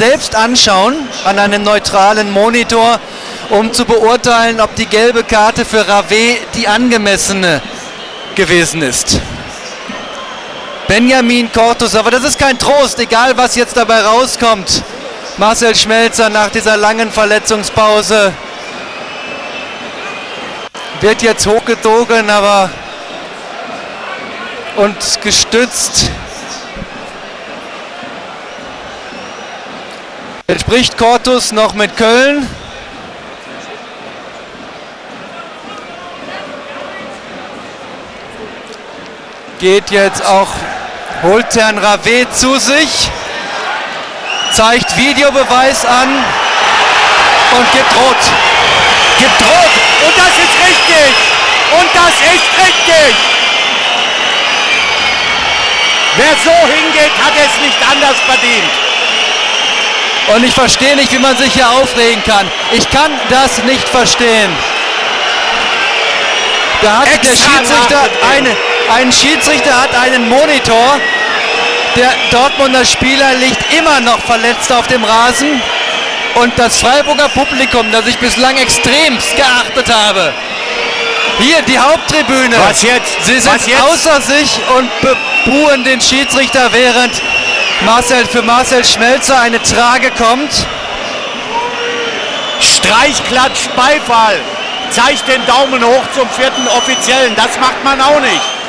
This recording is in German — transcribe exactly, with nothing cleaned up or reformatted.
selbst anschauen an einem neutralen Monitor, um zu beurteilen, ob die gelbe Karte für Rave die angemessene gewesen ist. Benjamin Cortus, aber das ist kein Trost, egal was jetzt dabei rauskommt. Marcel Schmelzer nach dieser langen Verletzungspause wird jetzt hochgezogen, aber und gestützt. Jetzt spricht Cortus noch mit Köln. Geht jetzt auch, holt Herrn Rave zu sich, zeigt Videobeweis an und gibt rot. Gibt rot und das ist richtig. Und das ist richtig. Wer so hingeht, hat es nicht anders verdient. Und ich verstehe nicht, wie man sich hier aufregen kann. Ich kann das nicht verstehen. Da hat der Schiedsrichter eine, ein Schiedsrichter hat einen Monitor. Der Dortmunder Spieler liegt immer noch verletzt auf dem Rasen. Und das Freiburger Publikum, das ich bislang extremst geachtet habe, hier die Haupttribüne, was jetzt? Sie sind was jetzt? außer sich und bebuhen den Schiedsrichter, während Marcel, für Marcel Schmelzer eine Trage kommt. Streichklatsch, Beifall, zeigt den Daumen hoch zum vierten Offiziellen, das macht man auch nicht.